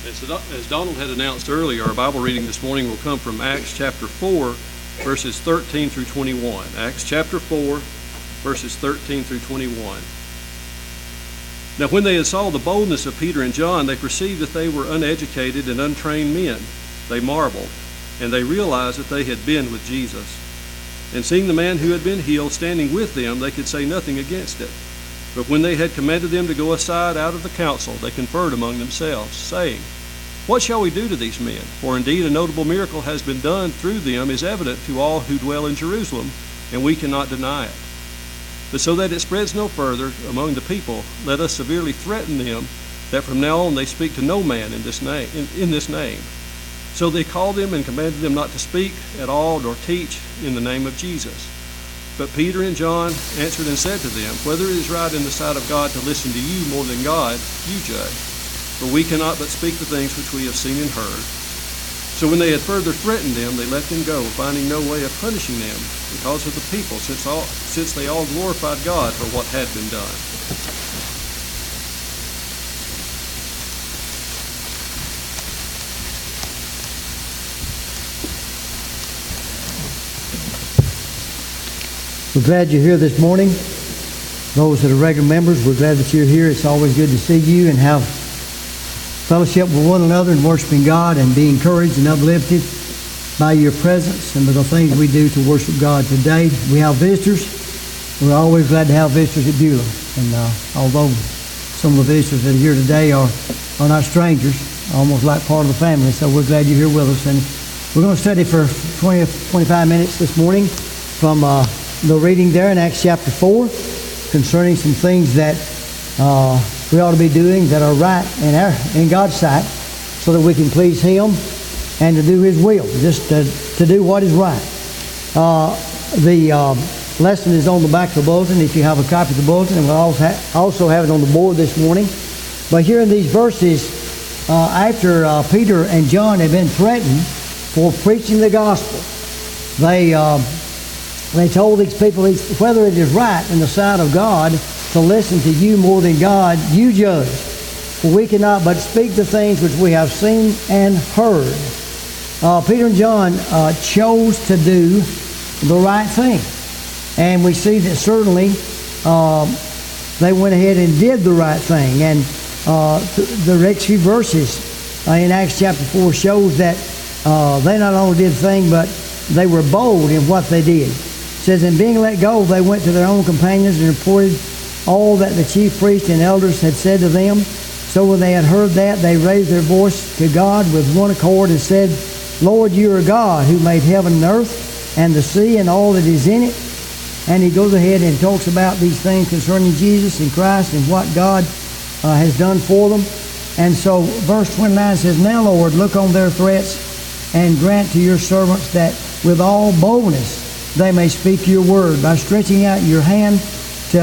As Donald had announced earlier, our Bible reading this morning will come from Acts chapter 4, verses 13 through 21. Acts chapter 4, verses 13 through 21. Now when they had saw the boldness of Peter and John, they perceived that they were uneducated and untrained men. They marveled, and they realized that they had been with Jesus. And seeing the man who had been healed standing with them, they could say nothing against it. But when they had commanded them to go aside out of the council, they conferred among themselves, saying, What shall we do to these men? For indeed a notable miracle has been done through them, is evident to all who dwell in Jerusalem, and we cannot deny it. But so that it spreads no further among the people, let us severely threaten them, that from now on they speak to no man in this name. So they called them and commanded them not to speak at all, nor teach in the name of Jesus. But Peter and John answered and said to them, Whether it is right in the sight of God to listen to you more than God, you judge. For we cannot but speak the things which we have seen and heard. So when they had further threatened them, they let them go, finding no way of punishing them because of the people, since they all glorified God for what had been done. We're glad you're here this morning. Those that are regular members, we're glad that you're here. It's always good to see you and have fellowship with one another and worshiping God and be encouraged and uplifted by your presence and by the things we do to worship God today. We have visitors. We're always glad to have visitors at Beulah. And although some of the visitors that are here today are not strangers, almost like part of the family, so we're glad you're here with us. And we're going to study for 25 minutes this morning from the reading there in Acts chapter 4 concerning some things that we ought to be doing that are right in God's sight so that we can please Him and to do His will, just to do what is right. The lesson is on the back of the bulletin if you have a copy of the bulletin, and we'll also have it on the board this morning. But here in these verses, after Peter and John had been threatened for preaching the gospel, they told these people, whether it is right in the sight of God to listen to you more than God, you judge. For we cannot but speak the things which we have seen and heard. Peter and John chose to do the right thing. And we see that certainly they went ahead and did the right thing. And the next few verses in Acts chapter 4 shows that they not only did the thing, but they were bold in what they did. It says, and being let go, they went to their own companions and reported all that the chief priests and elders had said to them. So when they had heard that, they raised their voice to God with one accord and said, Lord, you are God who made heaven and earth and the sea and all that is in it. And he goes ahead and talks about these things concerning Jesus and Christ and what God has done for them. And so verse 29 says, Now, Lord, look on their threats and grant to your servants that with all boldness they may speak your word by stretching out your hand to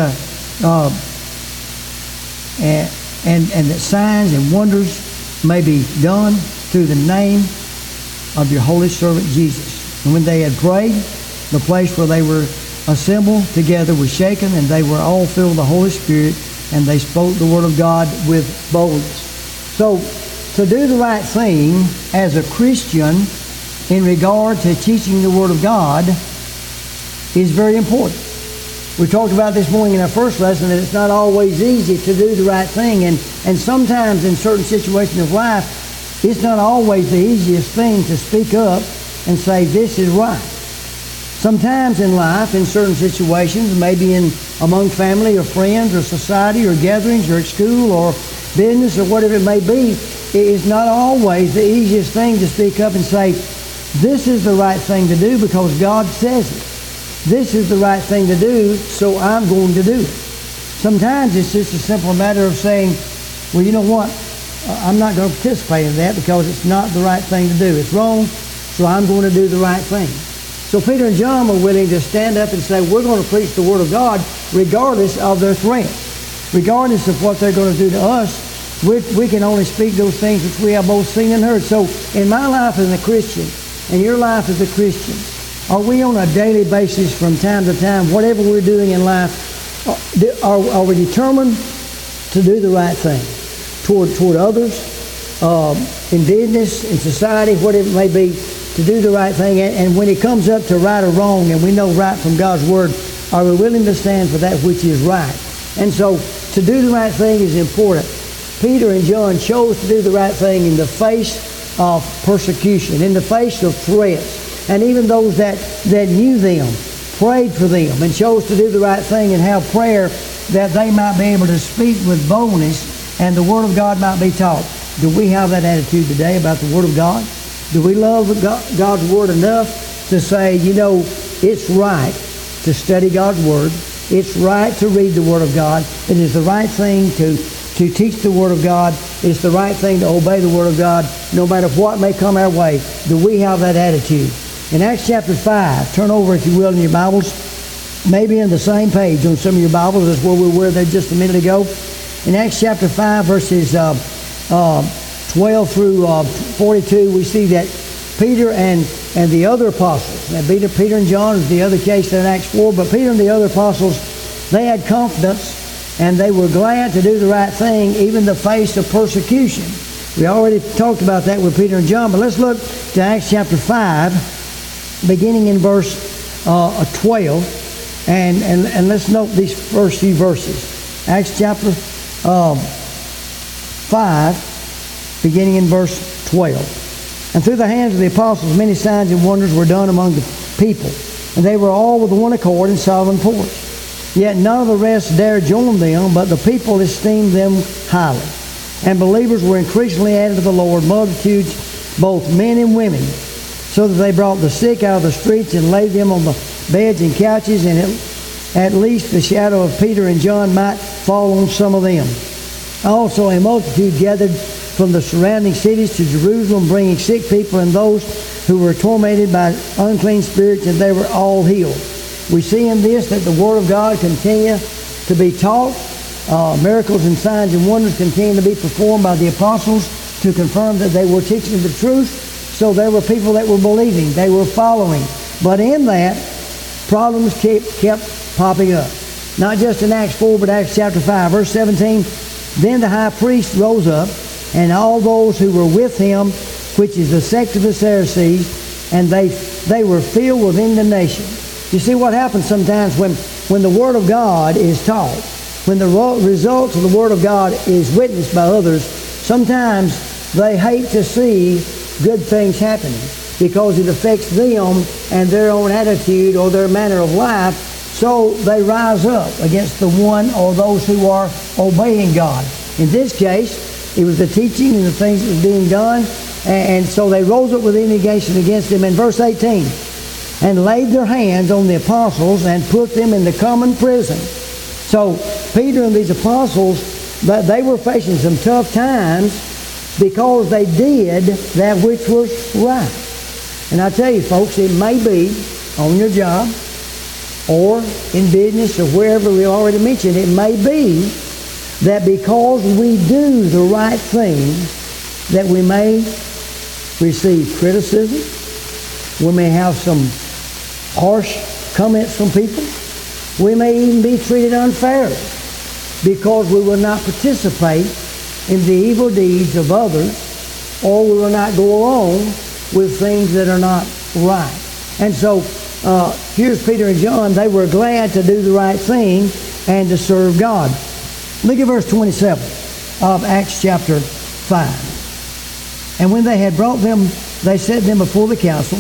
and that signs and wonders may be done through the name of your holy servant Jesus. And when they had prayed, the place where they were assembled together was shaken, and they were all filled with the Holy Spirit, and they spoke the word of God with boldness. So, to do the right thing as a Christian in regard to teaching the word of God is very important. We talked about this morning in our first lesson that it's not always easy to do the right thing, and sometimes in certain situations of life, it's not always the easiest thing to speak up and say, this is right. Sometimes in life, in certain situations, maybe among family or friends or society or gatherings or at school or business or whatever it may be, it is not always the easiest thing to speak up and say, this is the right thing to do because God says it. This is the right thing to do, so I'm going to do it. Sometimes it's just a simple matter of saying, well, you know what? I'm not going to participate in that because it's not the right thing to do. It's wrong, so I'm going to do the right thing. So Peter and John were willing to stand up and say, we're going to preach the Word of God regardless of their threat. Regardless of what they're going to do to us, we can only speak those things which we have both seen and heard. So in my life as a Christian, and your life as a Christian, are we on a daily basis from time to time, whatever we're doing in life, are we determined to do the right thing toward others, in business, in society, whatever it may be, to do the right thing. And when it comes up to right or wrong, and we know right from God's Word, are we willing to stand for that which is right? And so to do the right thing is important. Peter and John chose to do the right thing in the face of persecution, in the face of threats. And even those that knew them prayed for them and chose to do the right thing and have prayer that they might be able to speak with boldness and the Word of God might be taught. Do we have that attitude today about the Word of God? Do we love God's Word enough to say, you know, it's right to study God's Word. It's right to read the Word of God. It is the right thing to teach the Word of God. It's the right thing to obey the Word of God no matter what may come our way. Do we have that attitude? In Acts chapter 5, turn over if you will in your Bibles, maybe in the same page on some of your Bibles as where we were there just a minute ago. In Acts chapter 5, verses 12 through 42, we see that Peter and the other apostles, now Peter and John is the other case there in Acts 4, but Peter and the other apostles, they had confidence and they were glad to do the right thing even in the face of persecution. We already talked about that with Peter and John, but let's look to Acts chapter 5, beginning in verse 12, and let's note these first few verses. Acts chapter 5, beginning in verse 12. And through the hands of the apostles, many signs and wonders were done among the people. And they were all with one accord in sovereign force. Yet none of the rest dared join them, but the people esteemed them highly. And believers were increasingly added to the Lord, multitudes, both men and women, so that they brought the sick out of the streets and laid them on the beds and couches, and at least the shadow of Peter and John might fall on some of them. Also a multitude gathered from the surrounding cities to Jerusalem, bringing sick people and those who were tormented by unclean spirits, and they were all healed. We see in this that the Word of God continue to be taught. Miracles and signs and wonders continue to be performed by the apostles to confirm that they were teaching the truth. So there were people that were believing, they were following. But in that, problems kept popping up. Not just in Acts 4, but Acts chapter 5, verse 17. Then the high priest rose up, and all those who were with him, which is the sect of the Sadducees, and they were filled with indignation. You see what happens sometimes when the Word of God is taught, when the results of the Word of God is witnessed by others, sometimes they hate to see good things happening because it affects them and their own attitude or their manner of life, so they rise up against the one or those who are obeying God. In this case, it was the teaching and the things that was being done, and so they rose up with indignation against him. In verse 18, and laid their hands on the apostles and put them in the common prison. So Peter and these apostles, they were facing some tough times because they did that which was right. And I tell you folks, it may be on your job or in business or wherever we already mentioned, it may be that because we do the right thing, that we may receive criticism, we may have some harsh comments from people, we may even be treated unfairly because we will not participate in the evil deeds of others, or we will not go along with things that are not right. And so here's Peter and John. They were glad to do the right thing and to serve God. Look at verse 27 of Acts chapter 5. And when they had brought them, they set them before the council.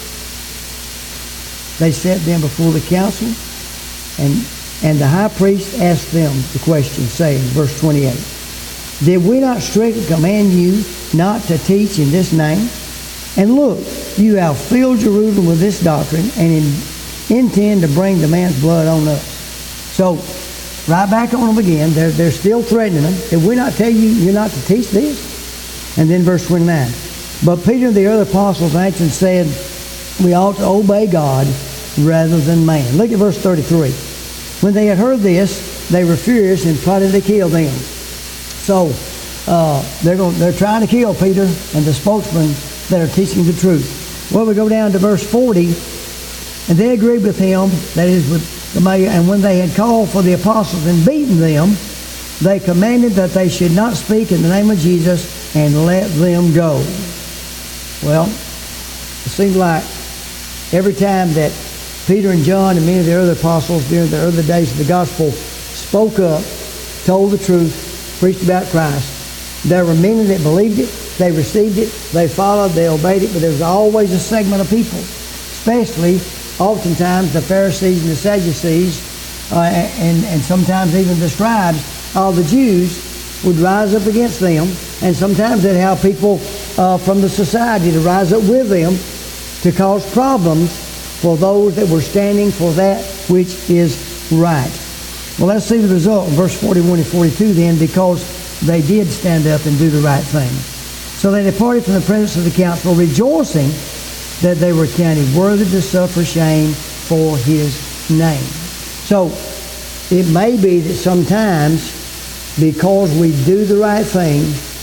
They set them before the council, and the high priest asked them the question, saying, verse 28, did we not strictly command you not to teach in this name? And look, you have filled Jerusalem with this doctrine and intend to bring the man's blood on us. So, right back on them again. They're still threatening them. Did we not tell you you're not to teach this? And then verse 29. But Peter and the other apostles answered and said, we ought to obey God rather than man. Look at verse 33. When they had heard this, they were furious and plotted to kill them. So they're trying to kill Peter and the spokesman that are teaching the truth. Well, we go down to verse 40. And they agreed with him, that is with the mayor, and when they had called for the apostles and beaten them, they commanded that they should not speak in the name of Jesus and let them go. Well, it seems like every time that Peter and John and many of the other apostles during the early days of the gospel spoke up, told the truth, preached about Christ, there were many that believed it, they received it, they followed, they obeyed it, but there was always a segment of people, especially oftentimes the Pharisees and the Sadducees, and sometimes even the scribes of the Jews would rise up against them, and sometimes they'd have people from the society to rise up with them to cause problems for those that were standing for that which is right. Well, let's see the result in verse 41 and 42 then, because they did stand up and do the right thing. So they departed from the presence of the council, rejoicing that they were counted worthy to suffer shame for his name. So it may be that sometimes, because we do the right thing,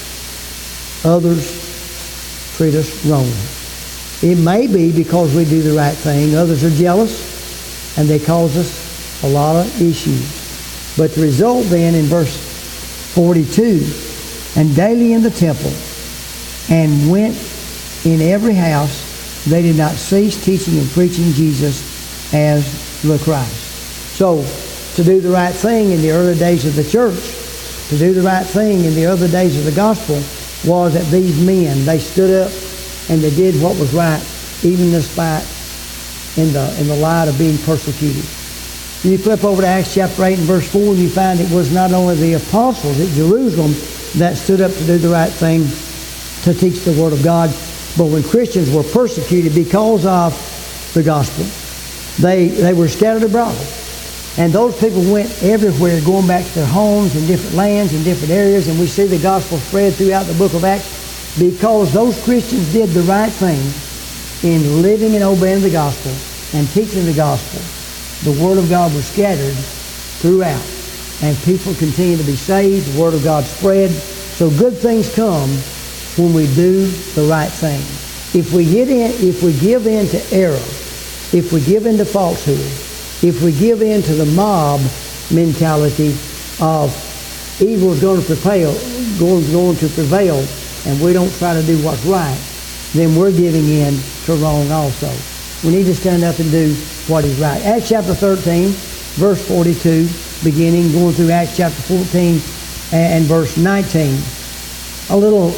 others treat us wrongly. It may be because we do the right thing, others are jealous and they cause us a lot of issues. But the result then in verse 42, and daily in the temple, and went in every house, they did not cease teaching and preaching Jesus as the Christ. So, to do the right thing in the early days of the church, to do the right thing in the early days of the gospel, was that these men, they stood up and they did what was right, even despite in the light of being persecuted. When you flip over to Acts chapter 8 and verse 4, you find it was not only the apostles at Jerusalem that stood up to do the right thing, to teach the Word of God, but when Christians were persecuted because of the gospel, they were scattered abroad. And those people went everywhere, going back to their homes in different lands and different areas, and we see the gospel spread throughout the book of Acts because those Christians did the right thing in living and obeying the gospel and teaching the gospel. The Word of God was scattered throughout, and people continue to be saved. The Word of God spread. So good things come when we do the right thing. If we give in to error, if we give in to falsehood, if we give in to the mob mentality of evil is going to prevail, and we don't try to do what's right, then we're giving in to wrong also. We need to stand up and do what is right. Acts chapter 13, verse 42, beginning, going through Acts chapter 14 and verse 19. A little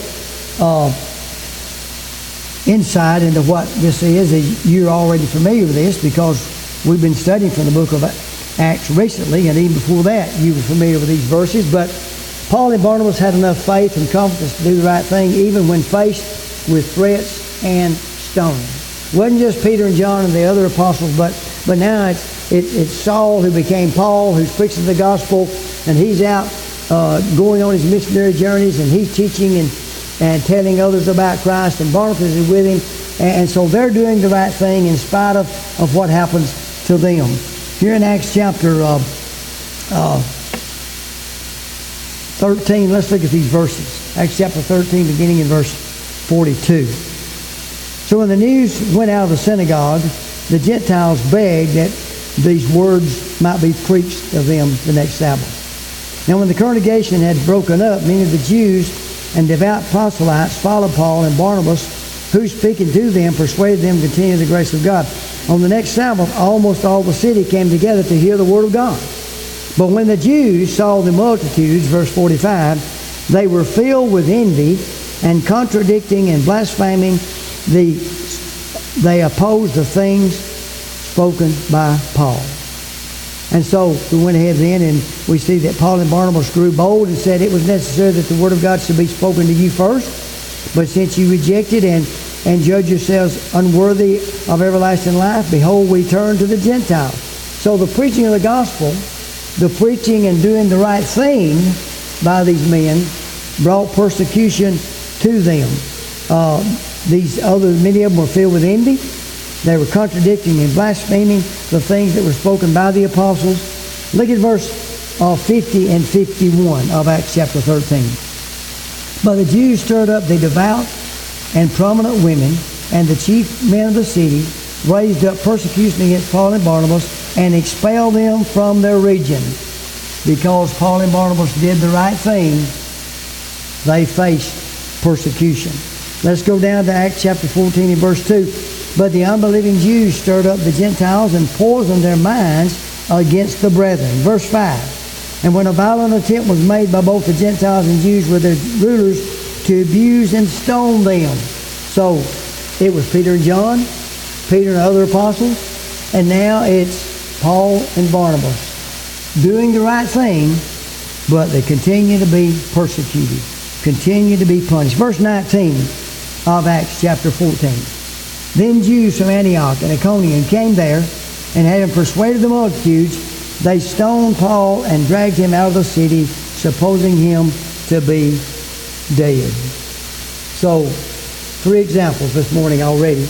insight into what this is. You're already familiar with this because we've been studying from the book of Acts recently, and even before that you were familiar with these verses. But Paul and Barnabas had enough faith and confidence to do the right thing even when faced with threats and stoning. It wasn't just Peter and John and the other apostles, but now it's Saul who became Paul, who's preaching the gospel, and he's out going on his missionary journeys, and he's teaching and telling others about Christ, and Barnabas is with him, and so they're doing the right thing in spite of what happens to them. Here in Acts chapter 13, let's look at these verses. Acts chapter 13, beginning in verse 42. So when the news went out of the synagogue, the Gentiles begged that these words might be preached of them the next Sabbath. Now when the congregation had broken up, many of the Jews and devout proselytes followed Paul and Barnabas, who speaking to them persuaded them to continue the grace of God. On the next Sabbath, almost all the city came together to hear the word of God. But when the Jews saw the multitudes, verse 45, they were filled with envy, and contradicting and blaspheming, they opposed the things spoken by Paul. And so we went ahead then, and we see that Paul and Barnabas grew bold and said it was necessary that the word of God should be spoken to you first. But since you rejected and judge yourselves unworthy of everlasting life, behold, we turn to the Gentiles. So the preaching of the gospel, the preaching and doing the right thing by these men brought persecution to them. Many of them were filled with envy. They were contradicting and blaspheming the things that were spoken by the apostles. Look at verse 50 and 51 of Acts chapter 13. But the Jews stirred up the devout and prominent women, and the chief men of the city raised up persecution against Paul and Barnabas and expelled them from their region. Because Paul and Barnabas did the right thing, they faced persecution. Let's go down to Acts chapter 14 and verse 2. But the unbelieving Jews stirred up the Gentiles and poisoned their minds against the brethren. Verse 5. And when a violent attempt was made by both the Gentiles and Jews with their rulers to abuse and stone them. So it was Peter and John, Peter and other apostles, and now it's Paul and Barnabas doing the right thing, but they continue to be persecuted, continue to be punished. Verse 19 of Acts chapter 14. Then Jews from Antioch and Iconium came there, and having persuaded the multitudes, they stoned Paul and dragged him out of the city, supposing him to be dead. So, 3 examples this morning already.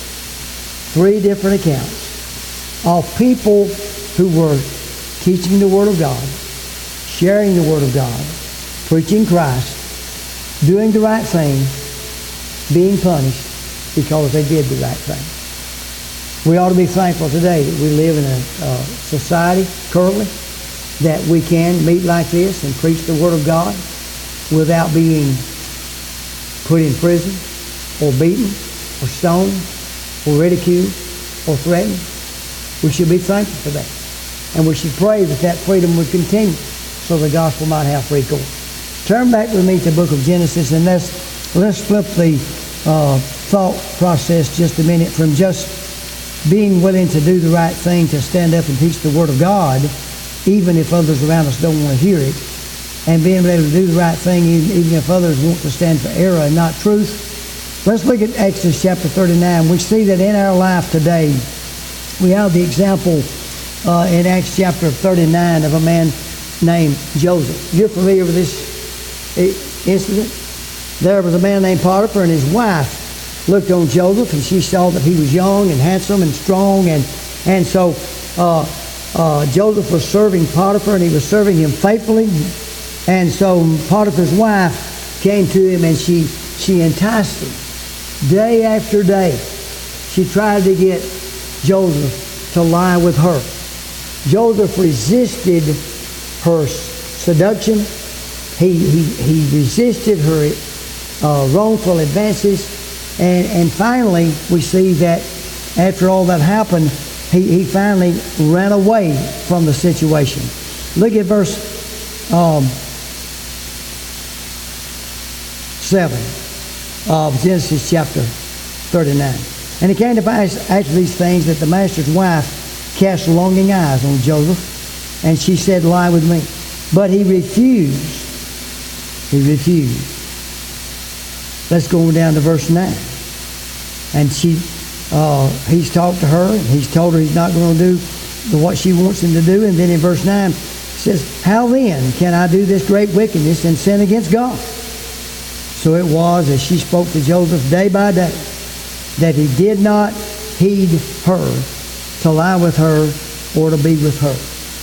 3 different accounts of people who were teaching the Word of God, sharing the Word of God, preaching Christ, doing the right thing, being punished because they did the right thing. We ought to be thankful today that we live in a society currently that we can meet like this and preach the Word of God without being put in prison or beaten or stoned or ridiculed or threatened. We should be thankful for that. And we should pray that that freedom would continue so the gospel might have free course. Turn back with me to the book of Genesis, and let's flip the thought process just a minute from just being willing to do the right thing, to stand up and teach the Word of God, even if others around us don't want to hear it, and being able to do the right thing even if others want to stand for error and not truth. Let's look at Exodus chapter 39. We see that in our life today, we have the example in Acts chapter 39 of a man named Joseph. You're familiar with this incident? There was a man named Potiphar, and his wife looked on Joseph, and she saw that he was young and handsome and strong, and so Joseph was serving Potiphar, and he was serving him faithfully. And so Potiphar's wife came to him, and she enticed him day after day. She tried to get Joseph to lie with her. Joseph resisted her seduction. He resisted her wrongful advances. And finally, we see that after all that happened, he finally ran away from the situation. Look at verse 7 of Genesis chapter 39. And it came to pass after these things that the master's wife cast longing eyes on Joseph, and she said, "Lie with me." But he refused. He refused. Let's go on down to verse 9. And he's talked to her, and he's told her he's not going to do what she wants him to do. And then in verse 9, it says, "How then can I do this great wickedness and sin against God?" So it was, as she spoke to Joseph day by day, that he did not heed her to lie with her or to be with her.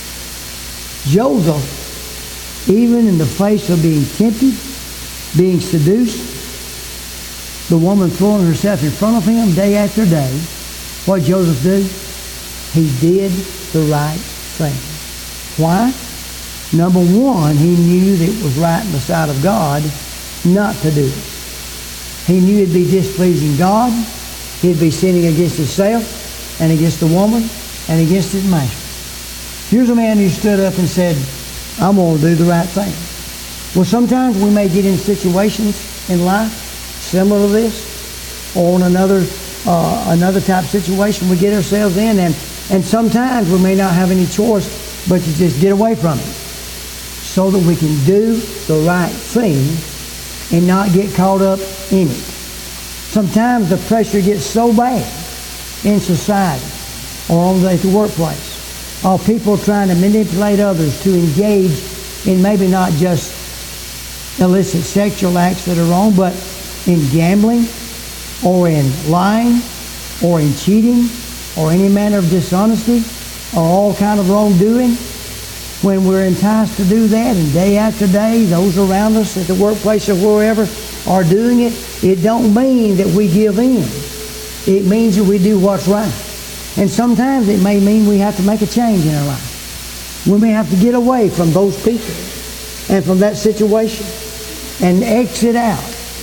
Joseph, even in the face of being tempted, being seduced, the woman throwing herself in front of him day after day, what did Joseph do? He did the right thing. Why? Number one, he knew that it was right in the sight of God not to do it. He knew it'd be displeasing God. He'd be sinning against himself and against the woman and against his master. Here's a man who stood up and said, "I'm going to do the right thing." Well, sometimes we may get in situations in life similar to this, or in another type of situation we get ourselves in, and sometimes we may not have any choice but to just get away from it so that we can do the right thing and not get caught up in it. Sometimes the pressure gets so bad in society or at the workplace, or people trying to manipulate others to engage in maybe not just illicit sexual acts that are wrong, but in gambling or in lying or in cheating or any manner of dishonesty or all kind of wrongdoing. When we're enticed to do that, and day after day those around us at the workplace or wherever are doing it, it don't mean that we give in. It means that we do what's right. And sometimes it may mean we have to make a change in our life. We may have to get away from those people and from that situation and exit out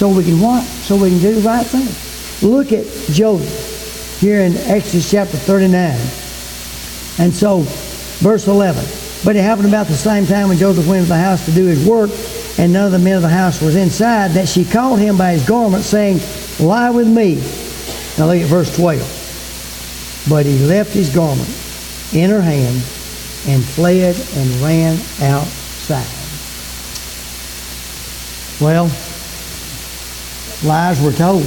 So we can what? So we can do the right thing. Look at Joseph here in Exodus chapter 39. And so, verse 11. But it happened about the same time when Joseph went into the house to do his work, and none of the men of the house was inside, that she caught him by his garment, saying, Lie with me. Now look at verse 12. But he left his garment in her hand and fled and ran outside. Well, lies were told.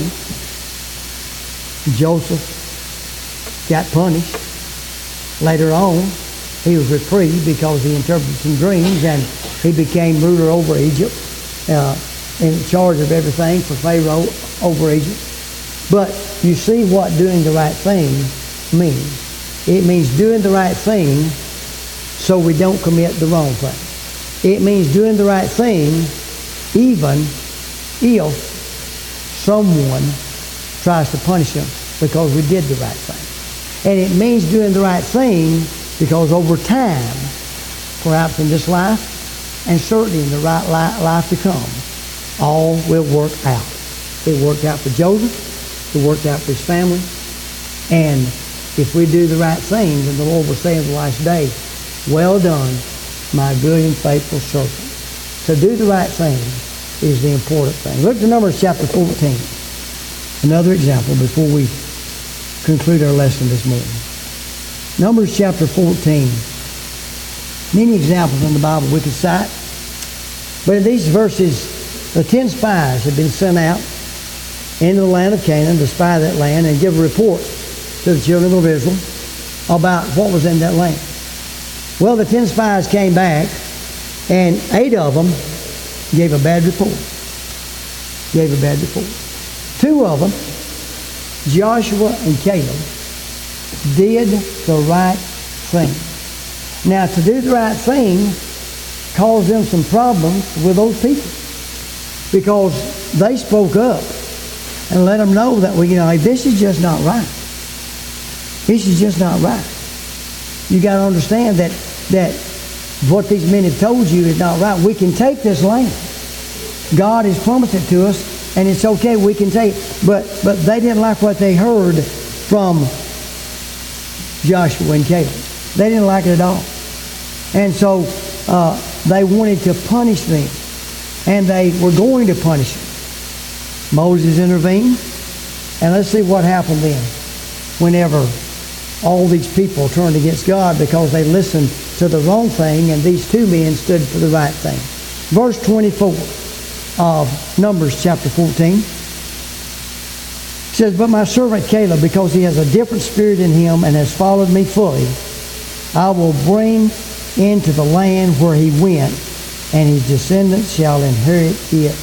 Joseph got punished. Later on, he was reprieved because he interpreted some dreams, and he became ruler over Egypt, in charge of everything for Pharaoh over Egypt. But you see what doing the right thing means. It means doing the right thing so we don't commit the wrong thing. It means doing the right thing even if someone tries to punish us because we did the right thing. And it means doing the right thing because over time, perhaps in this life, and certainly in the right life to come, all will work out. It worked out for Joseph. It worked out for his family. And if we do the right thing, then the Lord will say in the last day, Well done, my good and faithful servant. To do the right thing is the important thing. Look to Numbers chapter 14. Another example before we conclude our lesson this morning. Numbers chapter 14. Many examples in the Bible we could cite. But in these verses, the 10 spies had been sent out into the land of Canaan to spy that land and give a report to the children of Israel about what was in that land. Well, the 10 spies came back, and 8 of them gave a bad report. 2 of them, Joshua and Caleb, did the right thing. Now, to do the right thing caused them some problems with those people because they spoke up and let them know that, this is just not right. This is just not right. You got to understand that what these men have told you is not right. We can take this land. God has promised it to us, and it's okay, we can take it. But they didn't like what they heard from Joshua and Caleb. They didn't like it at all. And so they wanted to punish them. And they were going to punish them. Moses intervened. And let's see what happened then whenever all these people turned against God because they listened to the wrong thing, and these 2 men stood for the right thing. Verse 24 of Numbers chapter 14 says, But my servant Caleb, because he has a different spirit in him and has followed me fully, I will bring into the land where he went, and his descendants shall inherit it,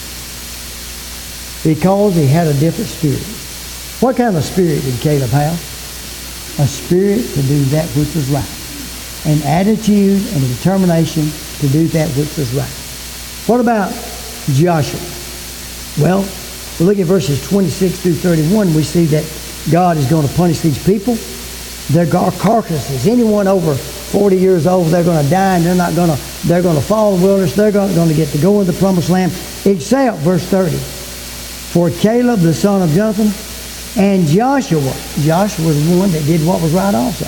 because he had a different spirit. What kind of spirit did Caleb have? A spirit to do that which was right. An attitude and a determination to do that which was right. What about Joshua? Well, we look at verses 26 through 31. We see that God is going to punish these people. Their carcasses, anyone over 40 years old, they're going to die, and they're going to fall in the wilderness. They're going to get to go into the promised land, except verse 30. For Caleb the son of Jonathan and Joshua was the one that did what was right also.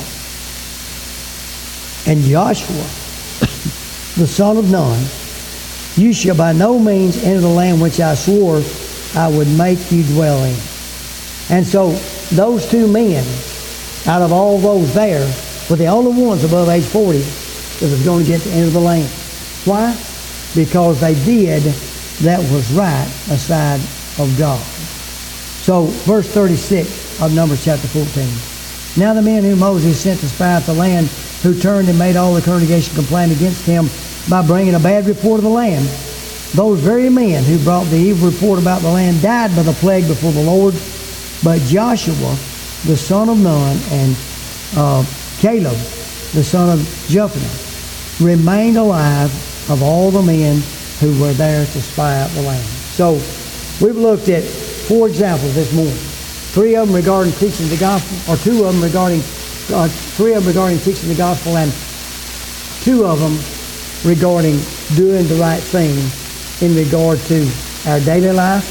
And Joshua the son of Nun, you shall by no means enter the land which I swore I would make you dwell in. And so those 2 men, out of all those there, were the only ones above age 40 that was going to get to enter the land. Why? Because they did that was right aside of God. So, verse 36 of Numbers chapter 14. Now the men whom Moses sent to spy out the land, who turned and made all the congregation complain against him by bringing a bad report of the land, those very men who brought the evil report about the land died by the plague before the Lord. But Joshua, the son of Nun, and Caleb, the son of Jephunneh, remained alive of all the men who were there to spy out the land. So we've looked at 4 examples this morning. 3 of them regarding teaching the gospel, or 2 of them regarding 3 of them regarding teaching the gospel, and 2 of them regarding doing the right thing in regard to our daily life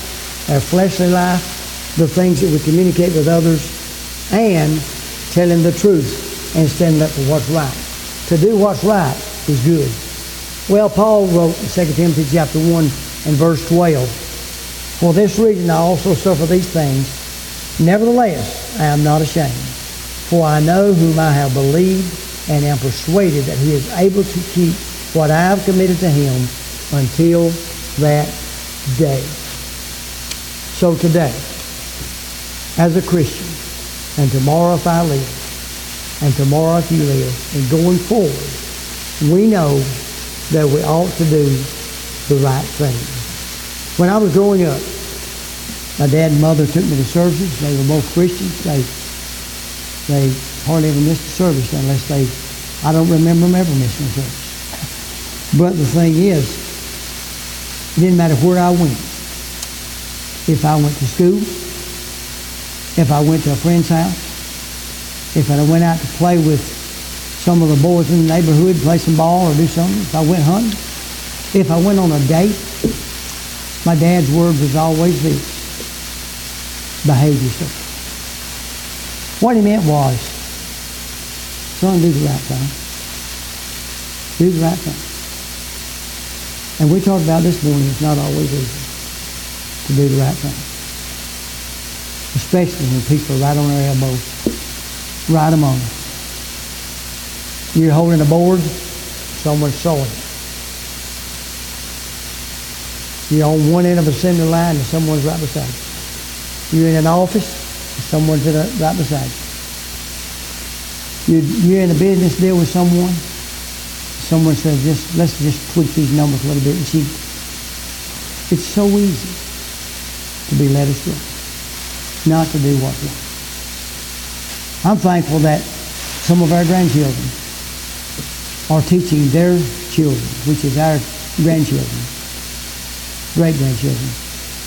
our fleshly life, the things that we communicate with others, and telling the truth and standing up for what's right. To do what's right is good. Well, Paul wrote in 2 Timothy chapter 1 and verse 12, "For this reason I also suffer these things. Nevertheless, I am not ashamed. For I know whom I have believed, and am persuaded that he is able to keep what I have committed to him until that day." So today, as a Christian, and tomorrow if I live, and tomorrow if you live, and going forward, we know that we ought to do the right thing. When I was growing up, my dad and mother took me to services. They were both Christians. They hardly ever missed a service unless I don't remember them ever missing a service. But the thing is, it didn't matter where I went. If I went to school, if I went to a friend's house, if I went out to play with some of the boys in the neighborhood, play some ball or do something, if I went hunting, if I went on a date, my dad's word was always this: behave yourself. What he meant was, son, do the right thing. Do the right thing. And we talked about this morning, it's not always easy to do the right thing. Especially when people are right on their elbow, right among them. You're holding a board, someone's sawing it. You're on one end of a assembly line and someone's right beside you. You're in an office, someone's right beside you. You're in a business deal with someone. Someone says, let's just tweak these numbers a little bit and cheat. It's so easy to be led astray, not to do what's right. I'm thankful that some of our grandchildren are teaching their children, which is our grandchildren, great-grandchildren.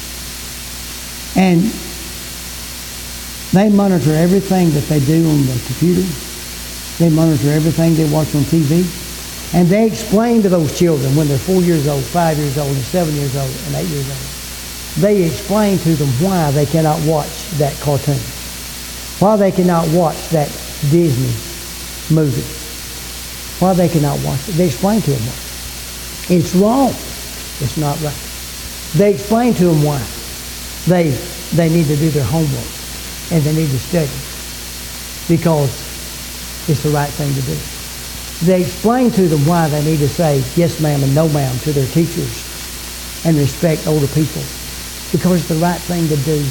And they monitor everything that they do on the computer. They monitor everything they watch on TV. And they explain to those children when they're 4 years old, 5 years old, and 7 years old, and 8 years old. They explain to them why they cannot watch that cartoon, why they cannot watch that Disney movie, why they cannot watch it. They explain to them why. It's wrong. It's not right. They explain to them why they need to do their homework and they need to study because it's the right thing to do. They explain to them why they need to say yes ma'am and no ma'am to their teachers and respect older people because it's the right thing to do.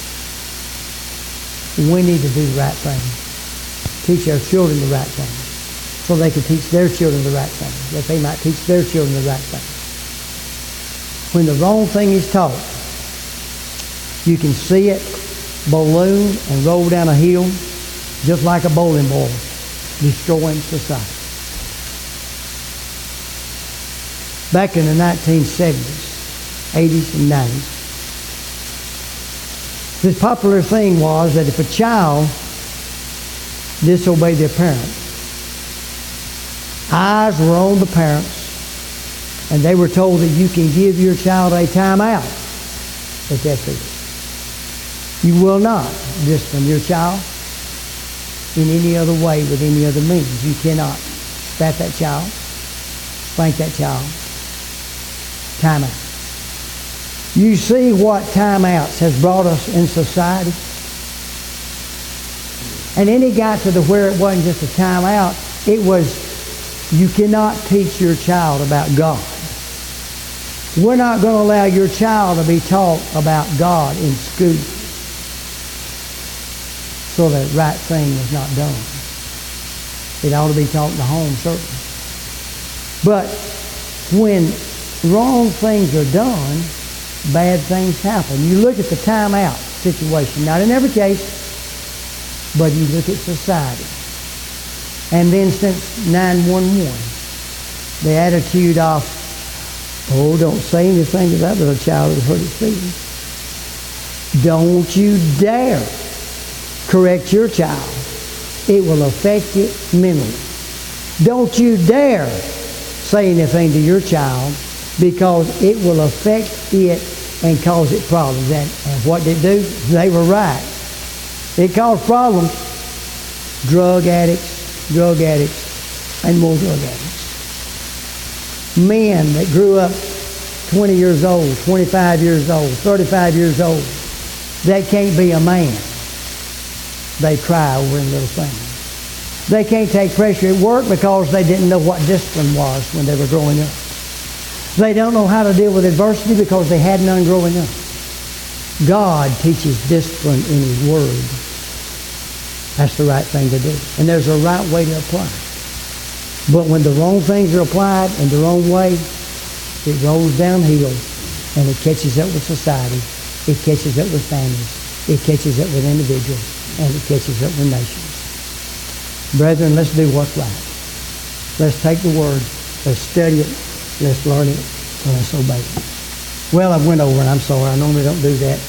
We need to do the right thing. Teach our children the right thing so they can teach their children the right thing, that they might teach their children the right thing. When the wrong thing is taught, you can see it balloon and roll down a hill just like a bowling ball, destroying society. Back in the 1970s, 80s and 90s, this popular thing was that if a child disobeyed their parents, eyes were on the parents, and they were told that you can give your child a time out at that age. You will not discipline your child in any other way with any other means. You cannot spat that child, spank that child. Time out. You see what timeouts has brought us in society? And then it got to where it wasn't just a timeout. It was, you cannot teach your child about God. We're not going to allow your child to be taught about God in school. So that right thing is not done. It ought to be taught in the home, certainly. But when wrong things are done, bad things happen. You look at the timeout situation, not in every case, but you look at society. And then since 9/11, the attitude of, oh, don't say anything to that little child that hurt his feelings. Don't you dare correct your child. It will affect it mentally. Don't you dare say anything to your child because it will affect it and cause it problems. And what did it do? They were right. It caused problems. Drug addicts, and more drug addicts. Men that grew up 20 years old, 25 years old, 35 years old, that can't be a man. They cry over in little things. They can't take pressure at work because they didn't know what discipline was when they were growing up. They don't know how to deal with adversity because they had none growing up. God teaches discipline in His Word. That's the right thing to do. And there's a right way to apply it. But when the wrong things are applied in the wrong way, it rolls downhill and it catches up with society. It catches up with families. It catches up with individuals. And it catches up with nations. Brethren, let's do what's right. Let's take the Word. Let's study it. Let's learn it. And let's obey it. Well, I went over and I'm sorry. I normally don't do that.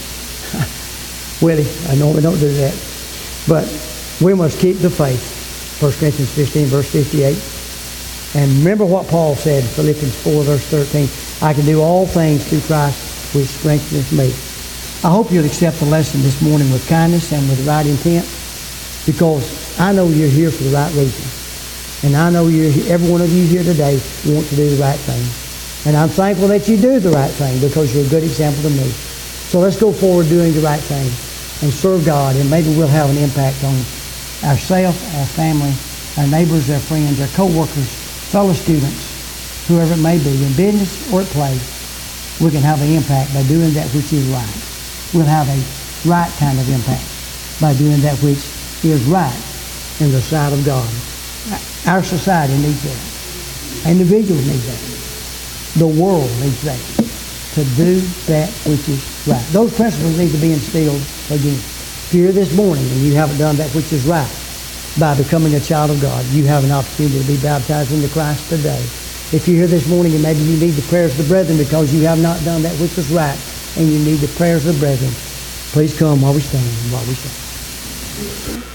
Willie, I normally don't do that. But we must keep the faith. 1 Corinthians 15, verse 58. And remember what Paul said, Philippians 4, verse 13. I can do all things through Christ which strengtheneth me. I hope you'll accept the lesson this morning with kindness and with the right intent, because I know you're here for the right reason. And I know every one of you here today want to do the right thing. And I'm thankful that you do the right thing because you're a good example to me. So let's go forward doing the right thing and serve God, and maybe we'll have an impact on ourselves, our family, our neighbors, our friends, our co-workers, fellow students, whoever it may be, in business or at play. We can have an impact by doing that which is right. We'll have a right kind of impact by doing that which is right in the sight of God. Our society needs that. Individuals need that. The world needs that. To do that which is right. Those principles need to be instilled again. If you're here this morning and you haven't done that which is right by becoming a child of God, you have an opportunity to be baptized into Christ today. If you're here this morning and maybe you need the prayers of the brethren because you have not done that which was right, and you need the prayers of the brethren, please come while we stand and while we stand.